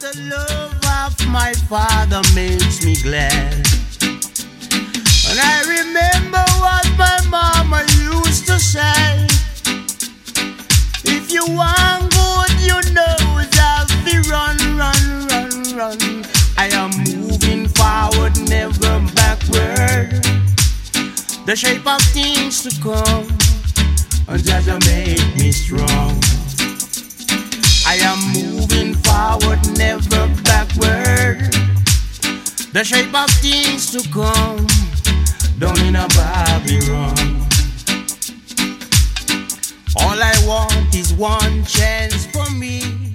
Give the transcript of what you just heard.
the love of my Father makes me glad. And I remember what my mama used to say. If you want good, you know that we run, run, run, run. I am moving forward, never backward. The shape of things to come, and just make me strong. I am moving forward, never backward. The shape of things to come, down in a Babylon. All I want is one chance for me